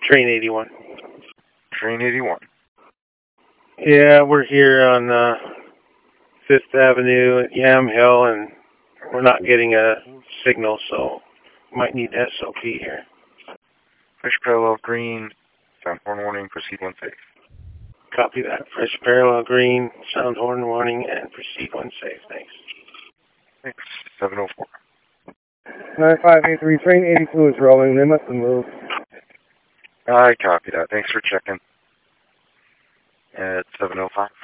Train 81. Train 81. Yeah, we're here on Fifth Avenue at Yam Hill, and we're not getting a signal, so might need SOP here. Fish parallel green. Sound horn warning. Proceed when safe. Copy that. Fresh parallel green, sound horn warning, and proceed when safe. Thanks. Thanks. 704. 9583, train 82 is rolling. They must have moved. I copy that. Thanks for checking. At 705.